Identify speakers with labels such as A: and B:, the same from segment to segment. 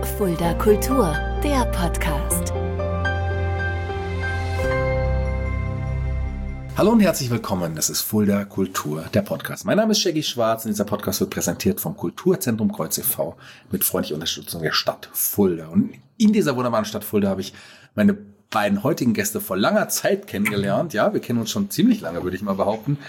A: Fulda Kultur, der Podcast.
B: Hallo und herzlich willkommen, das ist Fulda Kultur, der Podcast. Mein Name ist Shaggy Schwarz und dieser Podcast wird präsentiert vom Kulturzentrum Kreuz e.V. mit freundlicher Unterstützung der Stadt Fulda. Und in dieser wunderbaren Stadt Fulda habe ich meine beiden heutigen Gäste vor langer Zeit kennengelernt. Ja, wir kennen uns schon ziemlich lange, würde ich mal behaupten.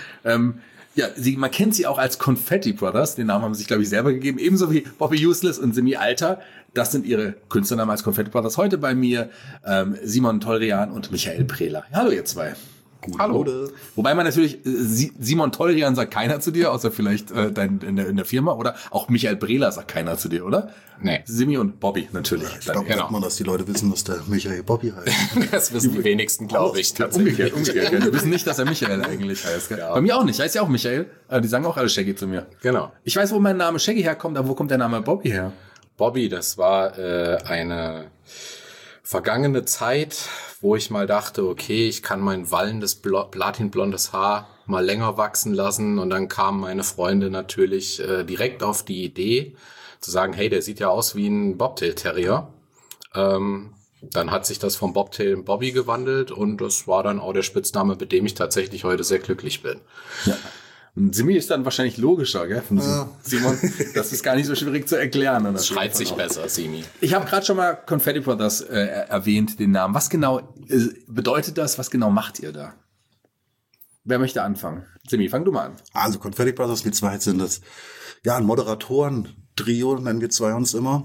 B: Man kennt sie auch als Confetti Brothers, den Namen haben sie sich, glaube ich, selber gegeben, ebenso wie Bobby Useless und Simi Alter. Das sind ihre Künstlernamen als Confetti Brothers. Heute bei mir Simon Tolrian und Michael Prehler. Hallo ihr zwei.
C: Hallo.
B: Wobei man natürlich, Simon Tolrian sagt keiner zu dir, außer vielleicht in der Firma, oder auch Michael Prehler sagt keiner zu dir, oder?
C: Nee.
B: Simi und Bobby natürlich.
D: Ich glaube, genau. Man, dass die Leute wissen, dass der Michael Bobby heißt.
C: Das wissen die wenigsten, glaube ich.
B: Umgekehrt. Die wissen nicht, dass er Michael eigentlich heißt. Gell? Ja. Bei mir auch nicht, heißt ja auch Michael. Die sagen auch alle Shaggy zu mir.
C: Genau.
B: Ich weiß, wo mein Name Shaggy herkommt, aber wo kommt der Name Bobby her?
C: Bobby, das war eine vergangene Zeit, wo ich mal dachte, okay, ich kann mein wallendes platinblondes Haar mal länger wachsen lassen. Und dann kam meine Freundin natürlich direkt auf die Idee zu sagen, hey, der sieht ja aus wie ein Bobtail-Terrier. Dann hat sich das vom Bobtail in Bobby gewandelt und das war dann auch der Spitzname, mit dem ich tatsächlich heute sehr glücklich bin.
B: Ja. Und Simi ist dann wahrscheinlich logischer, gell?
D: Ja.
B: Simon, das ist gar nicht so schwierig zu erklären.
C: Das schreit sich besser, Simi.
B: Ich habe gerade schon mal Confetti Brothers erwähnt, den Namen. Was genau bedeutet das? Was genau macht ihr da? Wer möchte anfangen? Simi, fang du mal an.
D: Also Confetti Brothers, wir zwei sind das, ja, ein Moderatoren-Trio, nennen wir zwei uns immer.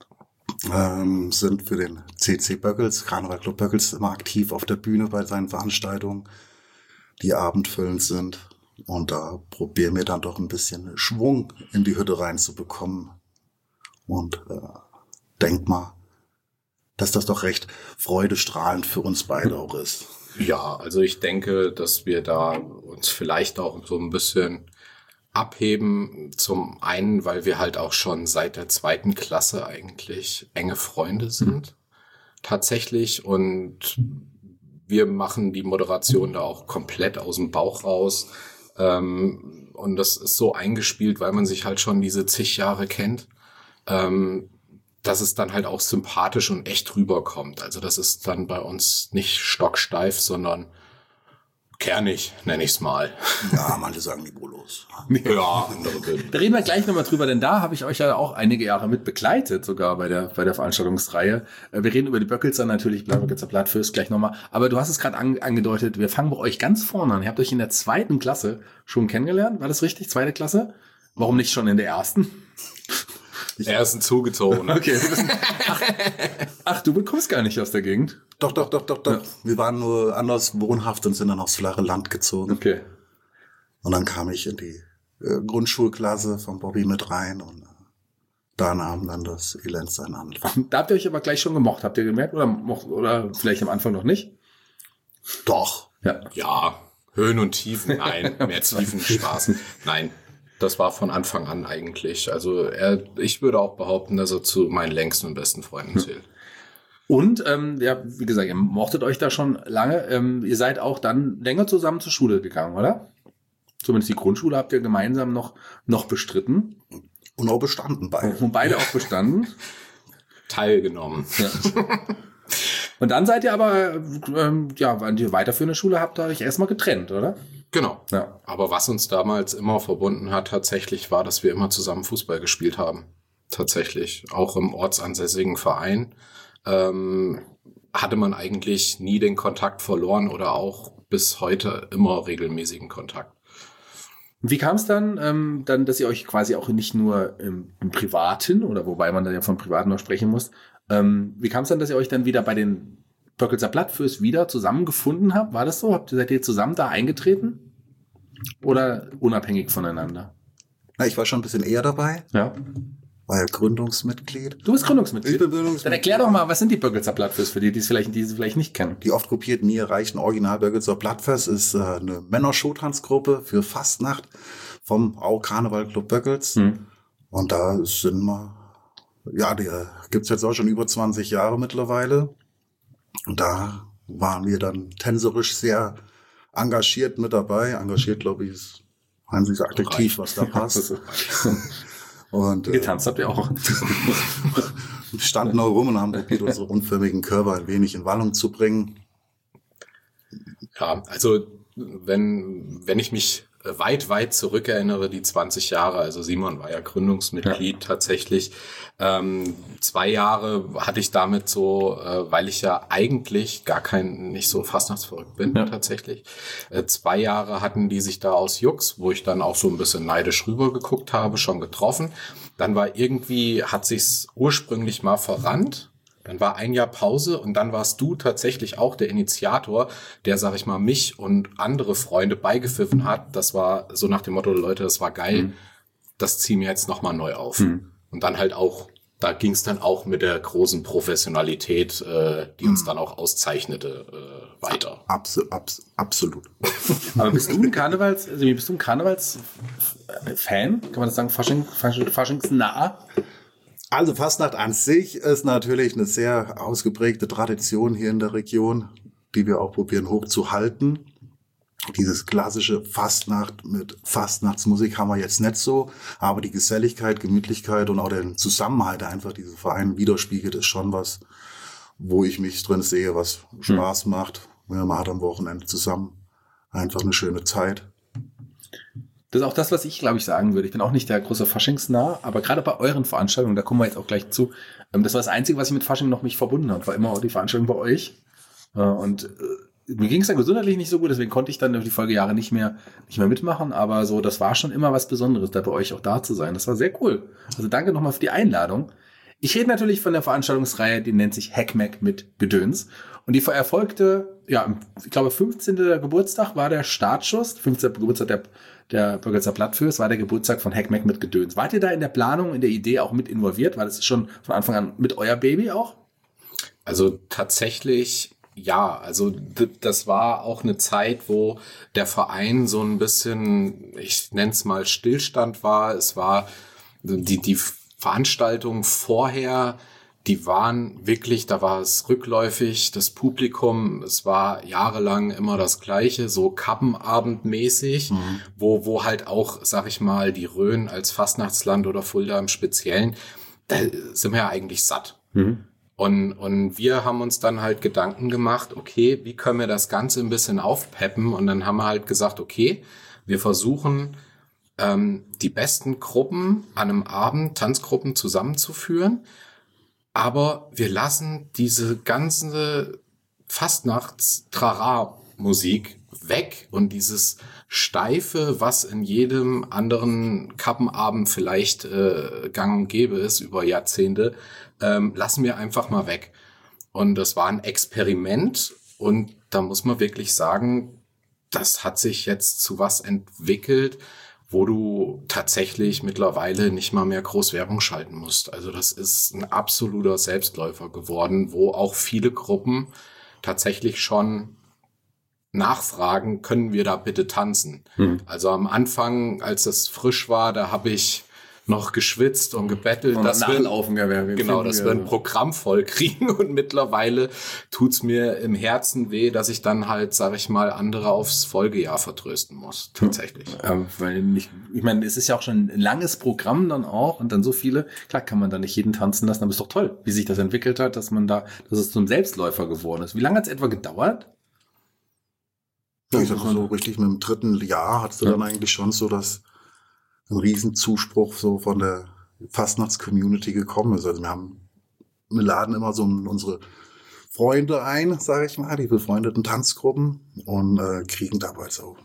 D: Sind für den CC Böckels, Karneval Club Böckels, immer aktiv auf der Bühne bei seinen Veranstaltungen, die abendfüllend sind. Und da probieren wir dann doch ein bisschen Schwung in die Hütte reinzubekommen. Und denk mal, dass das doch recht freudestrahlend für uns beide auch ist.
C: Ja, also ich denke, dass wir da uns vielleicht auch so ein bisschen abheben. Zum einen, weil wir halt auch schon seit der 2. Klasse eigentlich enge Freunde sind. Tatsächlich. Und wir machen die Moderation da auch komplett aus dem Bauch raus. Und das ist so eingespielt, weil man sich halt schon diese zig Jahre kennt, dass es dann halt auch sympathisch und echt rüberkommt. Also das ist dann bei uns nicht stocksteif, sondern kernig, nenne ich es mal.
D: Ja, manche sagen niveaulos.
C: Ja,
B: Da reden wir gleich nochmal drüber, denn da habe ich euch ja auch einige Jahre mit begleitet, sogar bei der Veranstaltungsreihe. Wir reden über die Böckelser natürlich, Böckelser Blattfürst gleich nochmal. Aber du hast es gerade angedeutet, wir fangen bei euch ganz vorne an. Ihr habt euch in der 2. Klasse schon kennengelernt, war das richtig? 2. Klasse? Warum nicht schon in der 1.?
C: Er ist ein Zugezogener.
B: Okay. Ach, du kommst gar nicht aus der Gegend?
D: Doch. Ja. Wir waren nur anders wohnhaft und sind dann aufs flache Land gezogen.
B: Okay.
D: Und dann kam ich in die Grundschulklasse von Bobby mit rein und da nahm dann das Elend seinen Anfang.
B: Da habt ihr euch aber gleich schon gemocht, habt ihr gemerkt? Oder vielleicht am Anfang noch nicht?
D: Doch.
C: Ja, Höhen und Tiefen, nein, mehr Tiefen, Spaß. Nein, das war von Anfang an eigentlich. Also ich würde auch behaupten, dass er zu meinen längsten und besten Freunden zählt.
B: Und, wie gesagt, ihr mochtet euch da schon lange. Ihr seid auch dann länger zusammen zur Schule gegangen, oder? Zumindest die Grundschule habt ihr gemeinsam noch bestritten.
D: Und auch bestanden beide.
B: Und beide auch bestanden.
C: Teilgenommen.
B: Ja. Und dann seid ihr aber, wenn ihr weiterführende Schule habt, euch erstmal getrennt, oder?
C: Genau.
B: Ja.
C: Aber was uns damals immer verbunden hat, tatsächlich war, dass wir immer zusammen Fußball gespielt haben. Tatsächlich. Auch im ortsansässigen Verein hatte man eigentlich nie den Kontakt verloren oder auch bis heute immer regelmäßigen Kontakt.
B: Wie kam es dann, dass ihr euch quasi auch nicht nur im Privaten, oder wobei man dann ja von Privaten noch sprechen muss, wie kam es dann, dass ihr euch dann wieder bei den Böckelser Blattfürst wieder zusammengefunden habt? War das so? Seid ihr zusammen da eingetreten? Oder unabhängig voneinander?
D: Na, ich war schon ein bisschen eher dabei.
B: Ja.
D: War ja Gründungsmitglied.
B: Du bist Gründungsmitglied?
D: Ich bin Gründungsmitglied.
B: Dann erklär doch mal, was sind die Böckelser Blattfürst für die, die sie vielleicht nicht kennen?
D: Die oft kopierten, nie erreichten Original Böckelser Blattfest ist eine Männer-Showtanzgruppe für Fastnacht vom Karneval Club Böckels. Und da sind wir, ja, die gibt's jetzt auch schon über 20 Jahre mittlerweile. Und da waren wir dann tänzerisch sehr engagiert mit dabei. Engagiert, glaube ich, ist ein Adjektiv, was da passt. Und
B: getanzt habt ihr auch.
D: standen auch rum und haben probiert, unsere unförmigen Körper ein wenig in Wallung zu bringen.
C: Ja, also wenn ich mich weit zurückerinnere, die 20 Jahre, also Simon war ja Gründungsmitglied tatsächlich. 2 Jahre hatte ich damit so, weil ich ja eigentlich nicht so fastnachtsverrückt bin tatsächlich. 2 Jahre hatten die sich da aus Jux, wo ich dann auch so ein bisschen neidisch rübergeguckt habe, schon getroffen. Dann hat sich's ursprünglich mal verrannt. Dann war 1 Jahr Pause und dann warst du tatsächlich auch der Initiator, der, sag ich mal, mich und andere Freunde beigepfiffen hat. Das war so nach dem Motto, Leute, das war geil, das ziehen wir jetzt nochmal neu auf. Und dann halt auch, da ging es dann auch mit der großen Professionalität, die uns dann auch auszeichnete, weiter.
D: Absolut.
B: Aber bist du ein Karnevals-Fan? Kann man das sagen? Faschingsnah?
D: Also Fastnacht an sich ist natürlich eine sehr ausgeprägte Tradition hier in der Region, die wir auch probieren hochzuhalten. Dieses klassische Fastnacht mit Fastnachtsmusik haben wir jetzt nicht so, aber die Geselligkeit, Gemütlichkeit und auch den Zusammenhalt, der einfach diese Vereine widerspiegelt, ist schon was, wo ich mich drin sehe, was Spaß macht. Man hat am Wochenende zusammen einfach eine schöne Zeit.
B: Das ist auch das, was ich, glaube ich, sagen würde. Ich bin auch nicht der große Faschingsnah, aber gerade bei euren Veranstaltungen, da kommen wir jetzt auch gleich zu, das war das Einzige, was ich mit Fasching noch mich verbunden hat, war immer auch die Veranstaltung bei euch. Und mir ging es dann gesundheitlich nicht so gut, deswegen konnte ich dann die Folgejahre nicht mehr mitmachen, aber so, das war schon immer was Besonderes, da bei euch auch da zu sein. Das war sehr cool. Also danke nochmal für die Einladung. Ich rede natürlich von der Veranstaltungsreihe, die nennt sich Hackmack mit Gedöns. Und die erfolgte, ja, ich glaube, 15. Geburtstag war der Startschuss, 15. Geburtstag der Bürgerzer Plattfürs war der Geburtstag von Hackmack mit Gedöns. Wart ihr da in der Planung, in der Idee auch mit involviert? War das schon von Anfang an mit euer Baby auch?
C: Also tatsächlich, ja. Also das war auch eine Zeit, wo der Verein so ein bisschen, ich nenne es mal Stillstand war. Es war die Veranstaltungen vorher, die waren wirklich, da war es rückläufig, das Publikum, es war jahrelang immer das Gleiche, so Kappenabendmäßig, wo halt auch, sag ich mal, die Rhön als Fastnachtsland oder Fulda im Speziellen, da sind wir ja eigentlich satt. Und wir haben uns dann halt Gedanken gemacht, okay, wie können wir das Ganze ein bisschen aufpeppen? Und dann haben wir halt gesagt, okay, wir versuchen, die besten Gruppen an einem Abend, Tanzgruppen zusammenzuführen, aber wir lassen diese ganze Fastnachts-Trara-Musik weg und dieses Steife, was in jedem anderen Kappenabend vielleicht gang und gäbe ist über Jahrzehnte, lassen wir einfach mal weg. Und das war ein Experiment und da muss man wirklich sagen, das hat sich jetzt zu was entwickelt, wo du tatsächlich mittlerweile nicht mal mehr groß Werbung schalten musst. Also das ist ein absoluter Selbstläufer geworden, wo auch viele Gruppen tatsächlich schon nachfragen, können wir da bitte tanzen? Also am Anfang, als das frisch war, da habe ich noch geschwitzt und gebettelt, dass wir ein Programm voll kriegen und mittlerweile tut's mir im Herzen weh, dass ich dann halt, sag ich mal, andere aufs Folgejahr vertrösten muss, tatsächlich.
B: Ich meine, es ist ja auch schon ein langes Programm dann auch und dann so viele, klar kann man da nicht jeden tanzen lassen, aber es ist doch toll, wie sich das entwickelt hat, dass es zum Selbstläufer geworden ist. Wie lange hat es etwa gedauert?
D: Ja, ich sag mal so richtig, mit dem 3. Jahr hattest du dann eigentlich schon so, dass ein Riesenzuspruch so von der Fastnachts-Community gekommen ist. Also wir laden immer so unsere Freunde ein, sage ich mal, die befreundeten Tanzgruppen und kriegen dabei so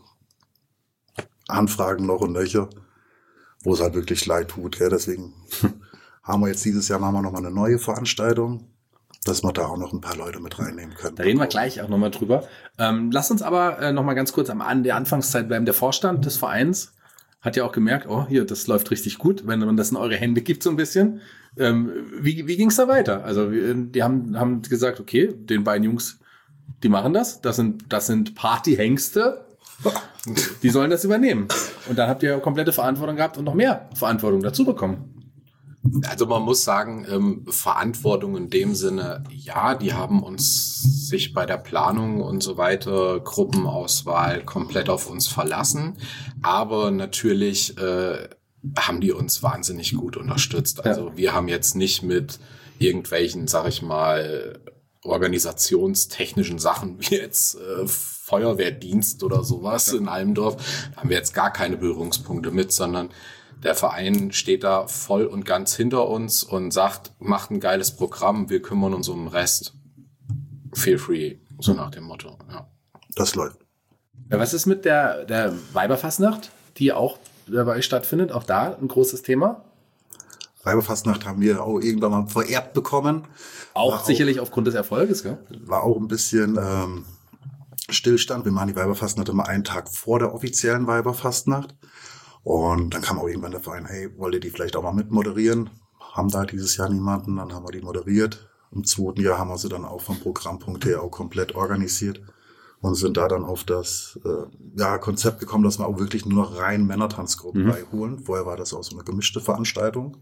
D: Anfragen noch und nöcher, wo es halt wirklich leid tut. Gell? Deswegen haben wir jetzt dieses Jahr machen wir nochmal eine neue Veranstaltung, dass wir da auch noch ein paar Leute mit reinnehmen können.
B: Da reden wir gleich auch nochmal drüber. Lass uns aber nochmal ganz kurz an der Anfangszeit bleiben. Der Vorstand des Vereins hat ja auch gemerkt, oh, hier, das läuft richtig gut, wenn man das in eure Hände gibt so ein bisschen. Wie ging es da weiter? Also die haben gesagt, okay, den beiden Jungs, die machen das. Das sind Partyhengste. Die sollen das übernehmen. Und dann habt ihr komplette Verantwortung gehabt und noch mehr Verantwortung dazu bekommen.
C: Also man muss sagen, Verantwortung in dem Sinne, ja, die haben sich bei der Planung und so weiter, Gruppenauswahl komplett auf uns verlassen. Aber natürlich haben die uns wahnsinnig gut unterstützt. Also wir haben jetzt nicht mit irgendwelchen, sag ich mal, organisationstechnischen Sachen wie jetzt Feuerwehrdienst oder sowas in Almendorf. Da haben wir jetzt gar keine Berührungspunkte mit, sondern der Verein steht da voll und ganz hinter uns und sagt, macht ein geiles Programm, wir kümmern uns um den Rest. Feel free, so nach dem Motto. Ja.
D: Das läuft.
B: Ja, was ist mit der Weiberfastnacht, die auch dabei stattfindet? Auch da ein großes Thema?
D: Weiberfastnacht haben wir auch irgendwann mal vererbt bekommen.
B: Auch sicherlich aufgrund des Erfolges, gell?
D: War auch ein bisschen Stillstand. Wir machen die Weiberfastnacht immer einen Tag vor der offiziellen Weiberfastnacht. Und dann kam auch irgendwann der Verein, hey, wollt ihr die vielleicht auch mal mitmoderieren? Haben da dieses Jahr niemanden, dann haben wir die moderiert. Im 2. Jahr haben wir sie dann auch vom Programmpunkt her auch komplett organisiert und sind da dann auf das Konzept gekommen, dass wir auch wirklich nur noch rein Männertanzgruppen beiholen. Vorher war das auch so eine gemischte Veranstaltung.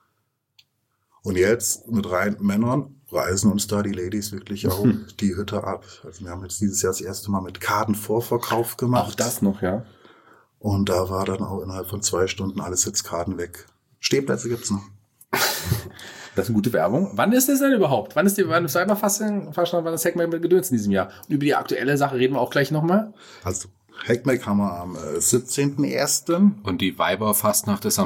D: Und jetzt mit rein Männern reisen uns da die Ladies wirklich auch die Hütte ab. Also wir haben jetzt dieses Jahr das erste Mal mit Kartenvorverkauf gemacht.
B: Auch das noch, ja.
D: Und da war dann auch innerhalb von 2 Stunden alle Sitzkarten weg. Stehplätze gibt's noch.
B: Das ist eine gute Werbung. Wann ist das denn überhaupt? Wann ist Weiberfastnacht, wann ist Hackmack mit Gedöns in diesem Jahr? Und über die aktuelle Sache reden wir auch gleich nochmal.
D: Also Hackmack haben wir am 17.01.
C: Und die Weiberfastnacht ist am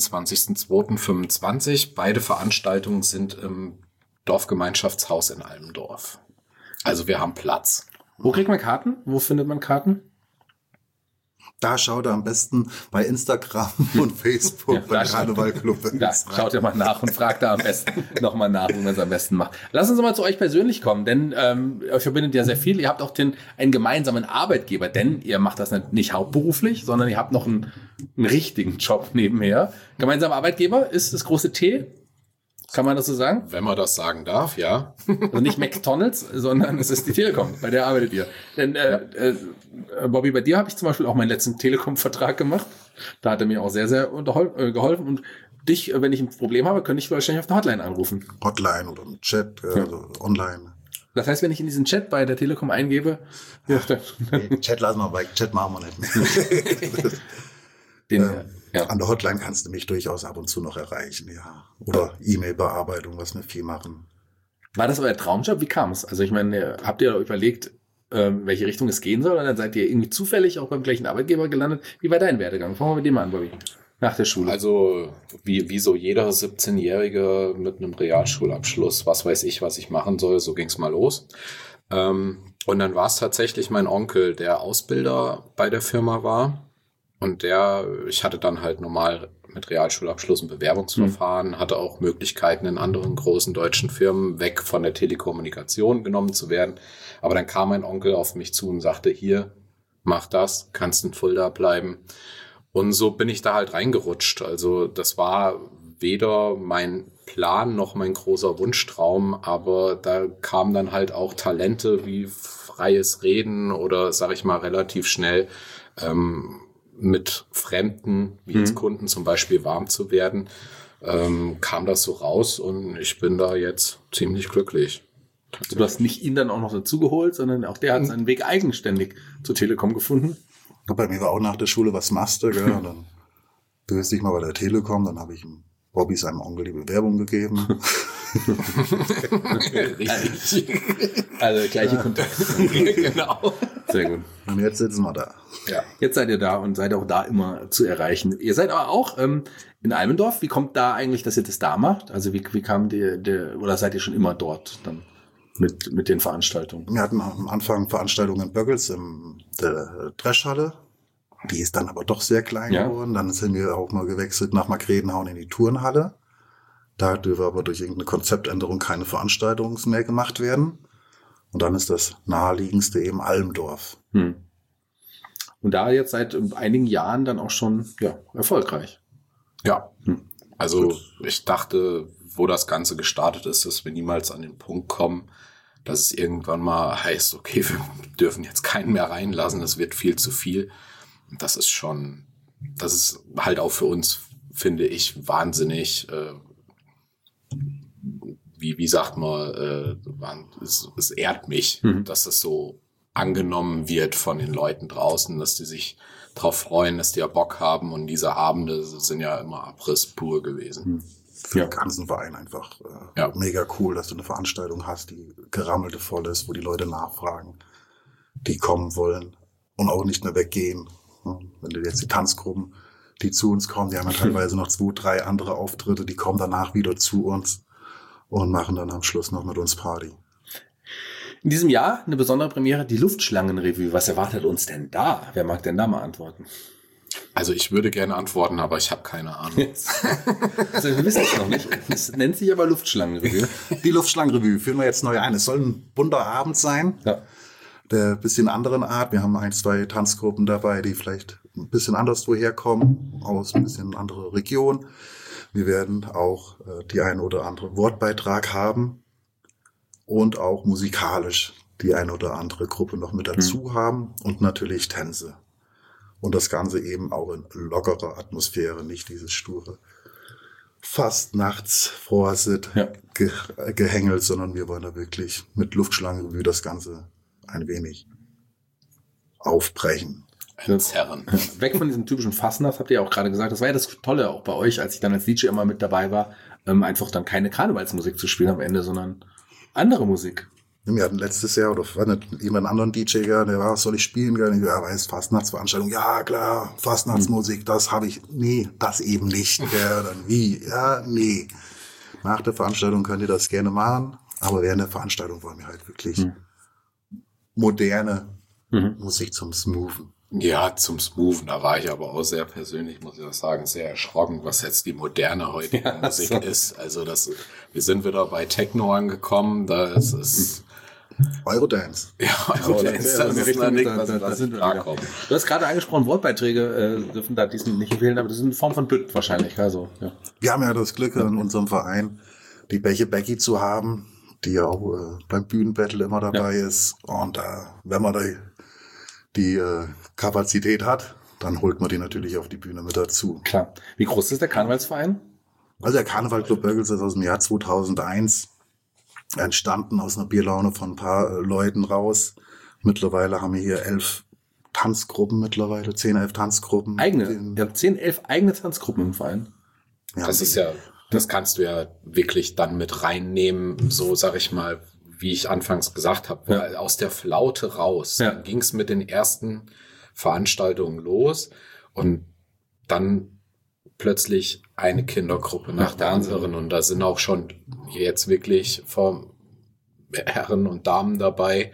C: 26.02.25. Beide Veranstaltungen sind im Dorfgemeinschaftshaus in Almendorf. Also wir haben Platz.
B: Wo kriegt man Karten? Wo findet man Karten?
D: Da schaut er am besten bei Instagram und Facebook beim Karnevalclub.
B: Da schaut ihr mal nach und fragt da am besten nochmal nach, wie man es am besten macht. Lass uns mal zu euch persönlich kommen, denn euch verbindet ja sehr viel. Ihr habt auch einen gemeinsamen Arbeitgeber, denn ihr macht das nicht hauptberuflich, sondern ihr habt noch einen richtigen Job nebenher. Gemeinsamer Arbeitgeber ist das große T. Kann man das so sagen?
C: Wenn man das sagen darf, ja.
B: Also nicht McDonald's, sondern es ist die Telekom, bei der arbeitet ihr. Denn Bobby, bei dir habe ich zum Beispiel auch meinen letzten Telekom-Vertrag gemacht. Da hat er mir auch sehr, sehr geholfen. Und dich, wenn ich ein Problem habe, könnte ich wahrscheinlich auf der Hotline anrufen.
D: Hotline oder im Chat, also online.
B: Das heißt, wenn ich in diesen Chat bei der Telekom eingebe...
D: Chat lassen wir weg, Chat machen wir nicht mehr. An der Hotline kannst du mich durchaus ab und zu noch erreichen, ja. Oder E-Mail-Bearbeitung, was wir viel machen.
B: War das euer Traumjob? Wie kam es? Also ich meine, habt ihr überlegt, welche Richtung es gehen soll? Und dann seid ihr irgendwie zufällig auch beim gleichen Arbeitgeber gelandet. Wie war dein Werdegang? Fangen wir mit dem an, Bobby. Nach der Schule.
C: Also wie so jeder 17-Jährige mit einem Realschulabschluss, was weiß ich, was ich machen soll, so ging's mal los. Und dann war es tatsächlich mein Onkel, der Ausbilder bei der Firma war. Und ich hatte dann halt normal mit Realschulabschluss ein Bewerbungsverfahren, hatte auch Möglichkeiten in anderen großen deutschen Firmen weg von der Telekommunikation genommen zu werden. Aber dann kam mein Onkel auf mich zu und sagte, hier, mach das, kannst in Fulda bleiben. Und so bin ich da halt reingerutscht. Also das war weder mein Plan noch mein großer Wunschtraum, aber da kamen dann halt auch Talente wie freies Reden oder, sag ich mal, relativ schnell mit Fremden, wie jetzt Kunden zum Beispiel, warm zu werden, kam das so raus und ich bin da jetzt ziemlich glücklich.
B: Du hast nicht ihn dann auch noch dazugeholt, sondern auch der hat seinen Weg eigenständig zur Telekom gefunden.
D: Bei mir war auch nach der Schule, was machst du, gell? Und dann bewirbst dich mal bei der Telekom, dann habe ich Bobby seinem Onkel die Bewerbung gegeben.
C: Richtig.
B: Also gleiche Kontakte.
C: Genau.
B: Sehr gut.
D: Und jetzt sitzen wir da.
B: Ja. Jetzt seid ihr da und seid auch da immer zu erreichen. Ihr seid aber auch in Almendorf. Wie kommt da eigentlich, dass ihr das da macht? Also wie kam oder seid ihr schon immer dort dann mit den Veranstaltungen?
D: Wir hatten am Anfang Veranstaltungen in Böckels in der Dreschhalle. Die ist dann aber doch sehr klein geworden. Dann sind wir auch mal gewechselt nach Markgrädenhauen in die Turnhalle. Da dürfen aber durch irgendeine Konzeptänderung keine Veranstaltungen mehr gemacht werden. Und dann ist das naheliegendste eben Almendorf.
B: Und da jetzt seit einigen Jahren dann auch schon erfolgreich.
C: Ja, also ich dachte, wo das Ganze gestartet ist, dass wir niemals an den Punkt kommen, dass es irgendwann mal heißt, okay, wir dürfen jetzt keinen mehr reinlassen, das wird viel zu viel. Das ist halt auch für uns, finde ich, wahnsinnig, wie sagt man, es ehrt mich, dass das so angenommen wird von den Leuten draußen, dass die sich drauf freuen, dass die ja Bock haben und diese Abende sind ja immer Abriss pur gewesen.
D: für den ganzen Verein einfach mega cool, dass du eine Veranstaltung hast, die gerammelte voll ist, wo die Leute nachfragen, die kommen wollen und auch nicht mehr weggehen. Wenn du jetzt die Tanzgruppen, die zu uns kommen, die haben ja teilweise noch 2, 3 andere Auftritte, die kommen danach wieder zu uns und machen dann am Schluss noch mit uns Party.
B: In diesem Jahr eine besondere Premiere, die Luftschlangenrevue. Was erwartet uns denn da? Wer mag denn da mal antworten?
C: Also ich würde gerne antworten, aber ich habe keine Ahnung.
B: Also wir wissen es noch nicht. Es nennt sich aber Luftschlangenrevue.
D: Die Luftschlangenrevue führen wir jetzt neu ein. Es soll ein bunter Abend sein, der bisschen anderen Art. Wir haben 1, 2 Tanzgruppen dabei, die vielleicht ein bisschen anders woher kommen, aus ein bisschen andere Region. Wir werden auch die ein oder andere Wortbeitrag haben und auch musikalisch die ein oder andere Gruppe noch mit dazu haben und natürlich Tänze. Und das Ganze eben auch in lockerer Atmosphäre, nicht dieses sture Fastnachts Vorsit gehängelt, sondern wir wollen da wirklich mit Luftschlangenrevue das Ganze ein wenig aufbrechen.
C: Herren.
B: Weg von diesem typischen Fastnacht, habt ihr auch gerade gesagt. Das war ja das Tolle auch bei euch, als ich dann als DJ immer mit dabei war, einfach dann keine Karnevalsmusik zu spielen am Ende, sondern andere Musik.
D: Wir hatten letztes Jahr, oder war nicht jemand anderen DJ, der war, soll ich spielen? Ja, weiß, Fastnachtsveranstaltung. Ja, klar, Fastnachtsmusik, das habe ich. Nee, das eben nicht. Ja, dann wie? Ja, nee. Nach der Veranstaltung könnt ihr das gerne machen, aber während der Veranstaltung wollen wir halt wirklich moderne Musik zum Smoothen.
C: Ja, zum Smoothen, da war ich aber auch sehr persönlich, muss ich auch sagen, sehr erschrocken, was jetzt die moderne heutige Musik ist. Also wir sind wieder bei Techno angekommen, das ist
D: Eurodance.
C: Ja, Eurodance, das ist noch nicht, was
B: sind wir klarkommen. Du hast gerade angesprochen, Wortbeiträge dürfen da diesen nicht fehlen, aber das ist eine Form von Bütt wahrscheinlich. Also, ja.
D: Wir haben ja das Glück in unserem Verein, die Becky Becky zu haben, die ja auch beim Bühnenbattle immer dabei ist. Und wenn man da die Kapazität hat, dann holt man die natürlich auf die Bühne mit dazu.
B: Klar. Wie groß ist der Karnevalsverein?
D: Also der Karneval Club Böckels ist aus dem Jahr 2001 entstanden, aus einer Bierlaune von ein paar Leuten raus. Mittlerweile haben wir hier 11 Tanzgruppen, 10, 11 Tanzgruppen.
B: Ihr habt 10, 11 eigene Tanzgruppen im Verein.
D: Ja,
C: das ist ja, das kannst du ja wirklich dann mit reinnehmen, so sag ich mal, wie ich anfangs gesagt habe, weil aus der Flaute raus. Dann ging es mit den ersten Veranstaltungen los und dann plötzlich eine Kindergruppe nach der anderen. Und da sind auch schon jetzt wirklich Herren und Damen dabei,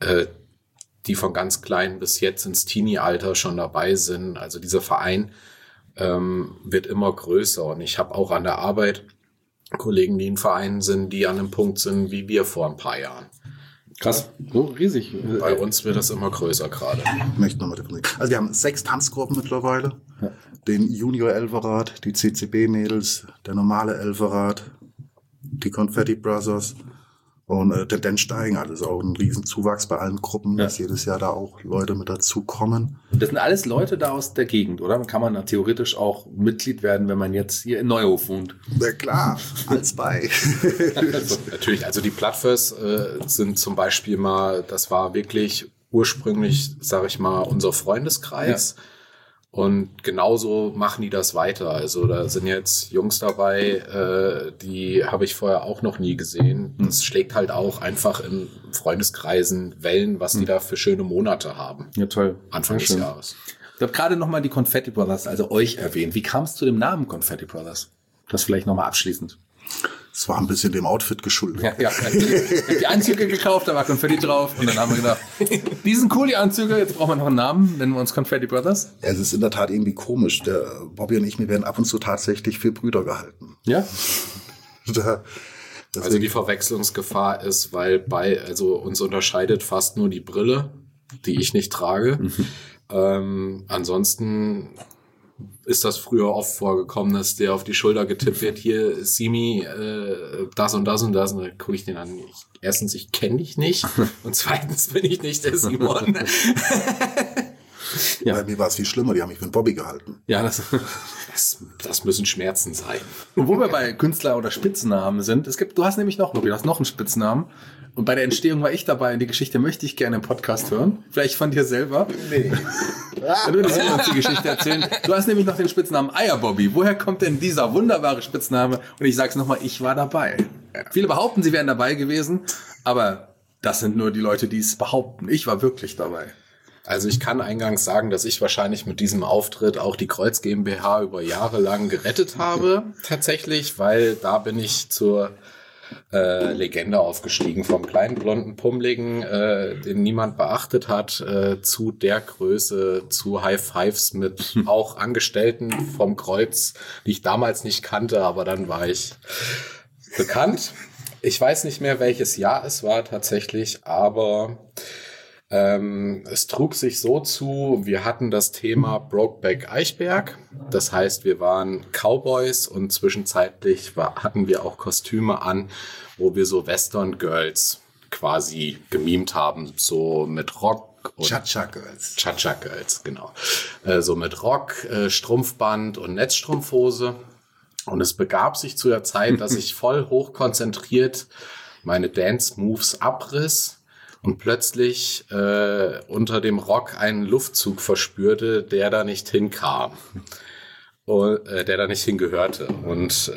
C: die von ganz klein bis jetzt ins Teenie-Alter schon dabei sind. Also dieser Verein wird immer größer. Und ich habe auch an der Arbeit Kollegen, die in Vereinen sind, die an einem Punkt sind, wie wir vor ein paar Jahren.
B: Krass, so riesig.
C: Bei uns wird das immer größer gerade.
D: Also wir haben 6 Tanzgruppen mittlerweile. Ja. Den Junior Elferat, die CCB-Mädels, der normale Elferat, die Confetti Brothers und Tendenz steigen. Also auch ein riesen Zuwachs bei allen Gruppen, dass jedes Jahr da auch Leute mit dazu kommen.
B: Das sind alles Leute da aus der Gegend, oder? Kann man da theoretisch auch Mitglied werden, wenn man jetzt hier in Neuhof wohnt?
D: Ja klar, als bei.
C: Natürlich, also die Plattfers sind zum Beispiel mal, das war wirklich ursprünglich, sage ich mal, unser Freundeskreis. Ja. Und genauso machen die das weiter. Also da sind jetzt Jungs dabei, die habe ich vorher auch noch nie gesehen. Das schlägt halt auch einfach in Freundeskreisen Wellen, was die da für schöne Monate haben.
B: Ja, toll.
C: Anfang des Jahres.
B: Ich habe gerade nochmal die Confetti Brothers, also euch erwähnt. Wie kam es zu dem Namen Confetti Brothers? Das vielleicht nochmal abschließend.
D: Es war ein bisschen dem Outfit geschuldet.
B: Ja, die Anzüge gekauft, da war Konfetti drauf und dann haben wir gedacht, die sind cool, die Anzüge, jetzt brauchen wir noch einen Namen, nennen wir uns Confetti Brothers.
D: Ja, es ist in der Tat irgendwie komisch. Der Bobby und ich, wir werden ab und zu tatsächlich für Brüder gehalten.
B: Ja.
C: Also die Verwechslungsgefahr ist, weil also uns unterscheidet fast nur die Brille, die ich nicht trage. Ansonsten ist das früher oft vorgekommen, dass der auf die Schulter getippt wird, hier, Simi, das und das und das. Und dann gucke ich den an. Erstens, ich kenne dich nicht. Und zweitens bin ich nicht der Simon.
B: Ja.
D: Bei mir war es viel schlimmer, die haben mich für einen Bobby gehalten.
B: Ja,
C: Das müssen Schmerzen sein.
B: und wo wir bei Künstler oder Spitznamen sind, du hast nämlich noch einen Spitznamen. Und bei der Entstehung war ich dabei. Und die Geschichte möchte ich gerne im Podcast hören. Vielleicht von dir selber. Nee. Dann würdest du uns die Geschichte erzählen. Du hast nämlich noch den Spitznamen Eierbobby. Woher kommt denn dieser wunderbare Spitzname? Und ich sag's nochmal, ich war dabei. Viele behaupten, sie wären dabei gewesen. Aber das sind nur die Leute, die es behaupten. Ich war wirklich dabei.
C: Also ich kann eingangs sagen, dass ich wahrscheinlich mit diesem Auftritt auch die Kreuz GmbH über Jahre lang gerettet habe. Tatsächlich, weil da bin ich zur Legende aufgestiegen, vom kleinen blonden Pummeligen, den niemand beachtet hat, zu der Größe, zu High Fives mit auch Angestellten vom Kreuz, die ich damals nicht kannte, aber dann war ich bekannt. Ich weiß nicht mehr, welches Jahr es war tatsächlich, aber es trug sich so zu, wir hatten das Thema Brokeback Eichberg. Das heißt, wir waren Cowboys und zwischenzeitlich hatten wir auch Kostüme an, wo wir so Western Girls quasi gemimt haben, so mit Rock und
D: Cha-Cha Girls.
C: Cha-Cha Girls, genau. So mit Rock, Strumpfband und Netzstrumpfhose. Und es begab sich zu der Zeit, dass ich voll hochkonzentriert meine Dance-Moves abriss und plötzlich unter dem Rock einen Luftzug verspürte, der da nicht hinkam. Der da nicht hingehörte. Und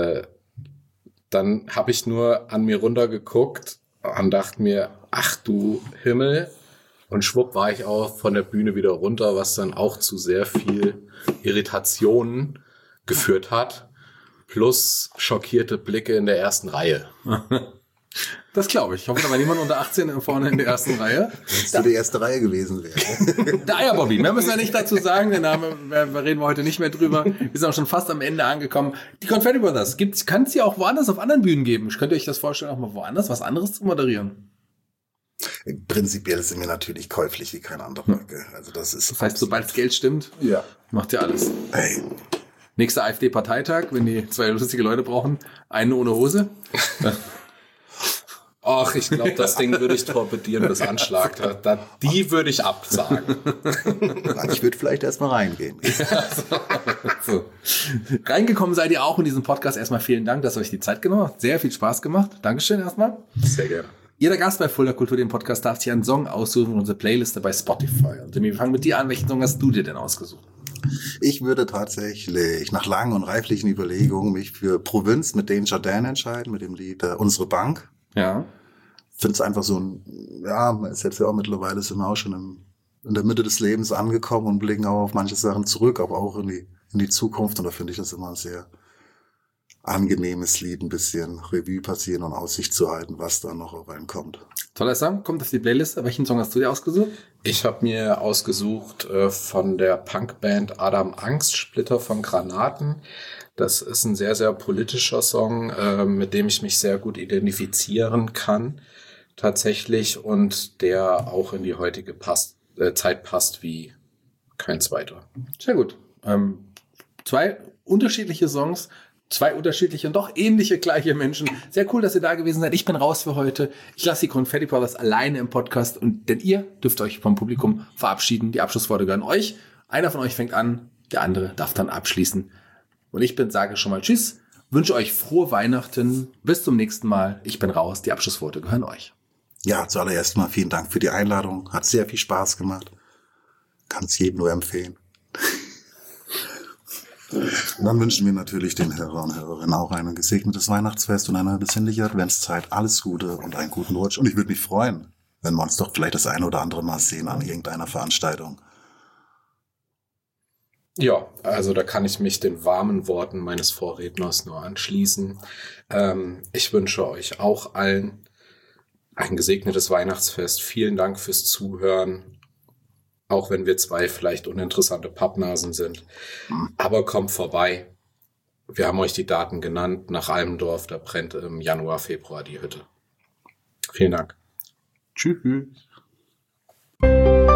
C: dann habe ich nur an mir runtergeguckt und dachte mir, ach du Himmel. Und schwupp war ich auch von der Bühne wieder runter, was dann auch zu sehr viel Irritationen geführt hat. Plus schockierte Blicke in der ersten Reihe.
B: Das glaube ich. Ich hoffe, da war niemand unter 18 vorne in der ersten Reihe.
D: Dass du die erste Reihe gewesen wäre.
B: Der Eierbobby. Mehr müssen wir nicht dazu sagen. Den Namen reden wir heute nicht mehr drüber. Wir sind auch schon fast am Ende angekommen. Die Confetti Brothers kann es ja auch woanders auf anderen Bühnen geben. Könnt ihr euch das vorstellen, auch mal woanders was anderes zu moderieren?
D: Prinzipiell sind wir natürlich käuflich wie kein anderer. Also das
B: heißt, sobald das Geld stimmt,
D: ja,
B: macht ihr alles.
D: Hey.
B: Nächster AfD-Parteitag, wenn die zwei lustige Leute brauchen, einen ohne Hose.
C: Ach, ich glaube, das Ding würde ich torpedieren, das Anschlag. Die würde ich absagen.
D: Ich würde vielleicht erstmal reingehen.
B: So. Reingekommen seid ihr auch in diesen Podcast. Erstmal vielen Dank, dass ihr euch die Zeit genommen habt. Sehr viel Spaß gemacht. Dankeschön erstmal.
C: Sehr gerne.
B: Jeder Gast bei Fulda Kultur, dem Podcast, darf sich einen Song aussuchen von unserer Playliste bei Spotify. Und wir fangen mit dir an. Welchen Song hast du dir denn ausgesucht?
D: Ich würde tatsächlich nach langen und reiflichen Überlegungen mich für Provinz mit Danger Dan entscheiden, mit dem Lied Unsere Bank.
B: Ja.
D: Ich finde es einfach so man ist jetzt ja auch mittlerweile, sind wir auch schon in der Mitte des Lebens angekommen und blicken auch auf manche Sachen zurück, aber auch in die Zukunft. Und da finde ich das immer ein sehr angenehmes Lied, ein bisschen Revue passieren und Aussicht zu halten, was da noch auf einen kommt.
B: Toller Song, kommt auf die Playlist. Welchen Song hast du dir ausgesucht?
C: Ich habe mir ausgesucht von der Punkband Adam Angst, Splitter von Granaten. Das ist ein sehr, sehr politischer Song, mit dem ich mich sehr gut identifizieren kann, tatsächlich, und der auch in die heutige Zeit passt wie kein zweiter.
B: Sehr gut. Zwei unterschiedliche Songs, zwei unterschiedliche und doch ähnliche, gleiche Menschen. Sehr cool, dass ihr da gewesen seid. Ich bin raus für heute. Ich lasse die Confetti Brothers alleine im Podcast, denn ihr dürft euch vom Publikum verabschieden. Die Abschlussworte gehören euch. Einer von euch fängt an, der andere darf dann abschließen. Und ich sage schon mal Tschüss, wünsche euch frohe Weihnachten. Bis zum nächsten Mal. Ich bin raus. Die Abschlussworte gehören euch.
D: Ja, zuallererst mal vielen Dank für die Einladung. Hat sehr viel Spaß gemacht. Kann es jedem nur empfehlen. Und dann wünschen wir natürlich den Hörern und Hörerinnen auch ein gesegnetes Weihnachtsfest und eine besinnliche Adventszeit. Alles Gute und einen guten Rutsch. Und ich würde mich freuen, wenn wir uns doch vielleicht das eine oder andere Mal sehen an irgendeiner Veranstaltung.
C: Ja, also da kann ich mich den warmen Worten meines Vorredners nur anschließen. Ich wünsche euch auch allen ein gesegnetes Weihnachtsfest. Vielen Dank fürs Zuhören. Auch wenn wir zwei vielleicht uninteressante Pappnasen sind. Aber kommt vorbei. Wir haben euch die Daten genannt. Nach Almendorf, da brennt im Januar, Februar die Hütte. Vielen Dank.
B: Tschüss.